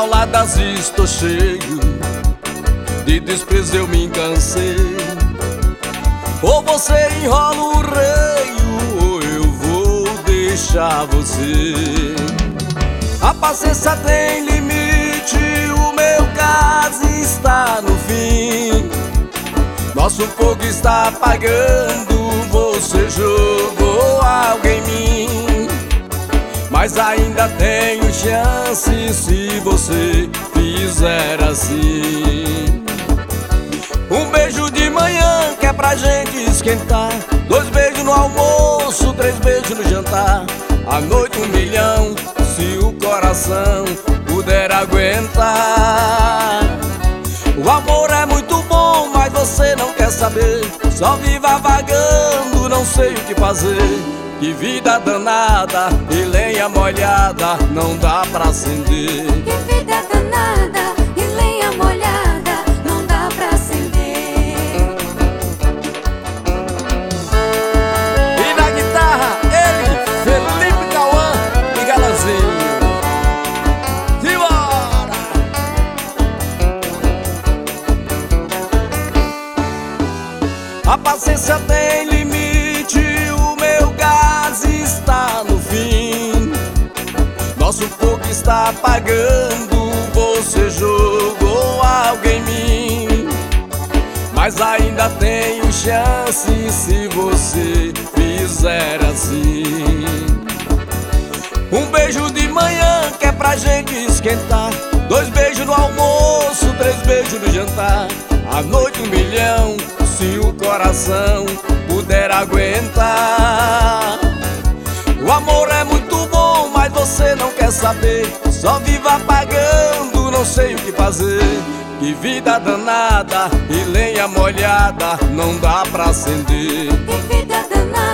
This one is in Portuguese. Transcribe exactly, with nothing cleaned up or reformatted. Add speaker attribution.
Speaker 1: pauladas estou cheio, de desprezo eu me cansei. Ou você enrola o reio, ou eu vou deixar você. A paciência tem limite, o meu caso está no fim. Nosso fogo está apagando, você jogou algo em mim. Mas ainda tenho chance se você fizer assim. Um beijo de manhã que é pra gente esquentar, dois beijos no almoço, três beijos no jantar. À noite um milhão, se o coração puder aguentar. O amor é muito bom, mas você não quer saber. Só viva vagando, não sei o que fazer. Que vida danada, e lenha molhada não dá pra acender.
Speaker 2: Que vida danada, e lenha molhada não dá pra acender.
Speaker 1: E na guitarra, ele, Felipe Cauã e Galanzinho. Simbora! A paciência tem limite, o meu gás está no fim. Nosso fogo está apagando, você jogou algo em mim. Mas ainda tenho chance se você fizer assim. Um beijo de manhã que é pra gente esquentar, dois beijos no almoço, três beijos no jantar. À noite um milhão, se o coração puder aguentar. O amor é muito bom, mas você não quer saber. Só viva apagando, não sei o que fazer. Que vida danada, e lenha molhada não dá pra acender.
Speaker 2: Que vida danada.